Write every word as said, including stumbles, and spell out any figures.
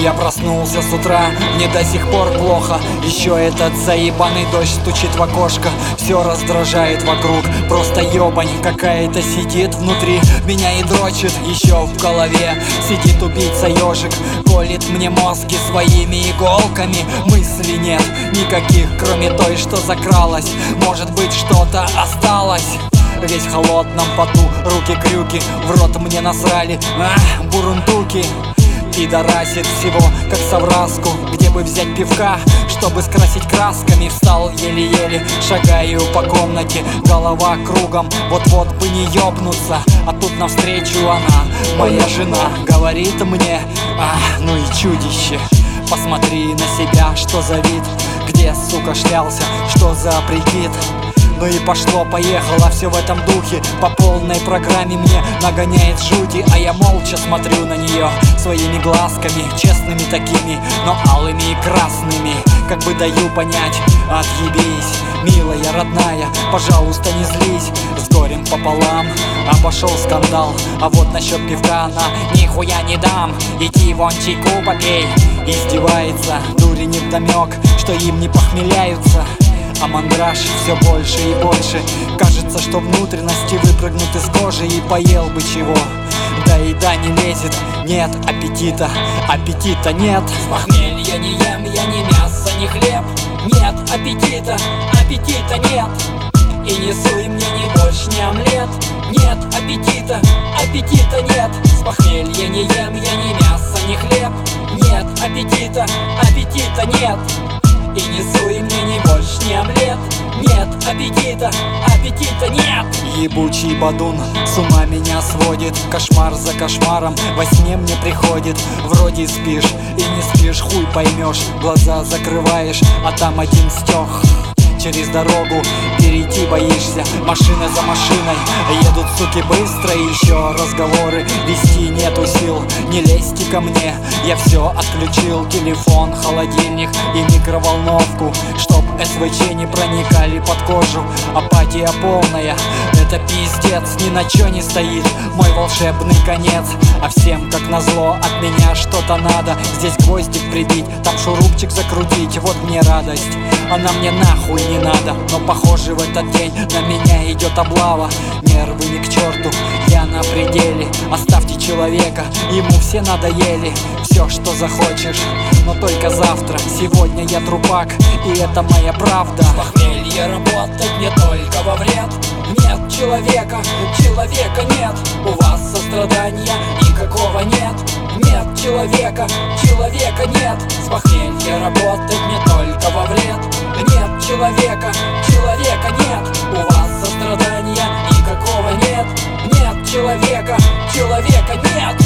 Я проснулся с утра, мне до сих пор плохо. Еще этот заебанный дождь стучит в окошко. Все раздражает вокруг, просто ебань какая-то сидит внутри меня и дрочит. Еще в голове сидит убийца-ежик, колет мне мозги своими иголками. Мыслей нет никаких, кроме той, что закралась. Может быть, что-то осталось. Весь в холодном поту, руки-крюки, в рот мне насрали, а, бурундуки. Пидорасит всего, как совраску. Где бы взять пивка, чтобы скрасить красками? Встал еле-еле, шагаю по комнате, голова кругом, вот-вот бы не ёбнуться. А тут навстречу она, моя жена, говорит мне: а, ну и чудище, посмотри на себя, что за вид, где, сука, шлялся, что за прикид. Ну и пошло-поехало все в этом духе. По полной программе мне нагоняет жути. А я молча смотрю на нее своими глазками, честными такими, но алыми и красными. Как бы даю понять: отъебись, милая, родная, пожалуйста, не злись. С горем пополам обошел скандал. А вот насчет пивка она: нихуя не дам, иди вон чайку попей. Издевается, дури невдомек, что им не похмеляются. А мандраж все больше и больше. Кажется, что внутренности выпрыгнут из кожи. И поел бы чего, да еда не лезет. Нет аппетита, аппетита нет. С похмелья не ем я ни мясо, ни хлеб. Нет аппетита, аппетита нет. И не суй мне ни борщ, ни омлет. Нет аппетита, аппетита нет. С похмелья не ем я ни мясо, ни хлеб. Нет аппетита, аппетита нет. И не суй мне ни борщ, ни омлет. Нет аппетита, аппетита нет. Ебучий бадун с ума меня сводит. Кошмар за кошмаром во сне мне приходит. Вроде спишь и не спишь, хуй поймешь. Глаза закрываешь, а там один стёх. Через дорогу перейти боишься, машина за машиной. Едут суки быстро, и еще разговоры вести нету сил. Не лезьте ко мне, я все отключил. Телефон, холодильник и микроволновку, чтоб СВЧ не проникали под кожу. Апатия полная, это пиздец, ни на чё не стоит мой волшебный конец. А всем как назло от меня что-то надо. Здесь гвоздик прибить, там шурупчик закрутить. Вот мне радость, она мне нахуй не надо. Но похоже в этот день на меня идет облава. Нервы ни к черту, я на пределе. Оставьте человека, ему все надоели. Все, что захочешь, но только завтра. Сегодня я трупак, и это моя правда. С похмелья работать не только во вред. Нет человека, человека нет. У вас сострадания никакого нет. Нет человека, человека нет. С похмелья работать не только во вред. Нет человека, человека нет. У вас сострадания никакого нет. Нет человека, человека нет.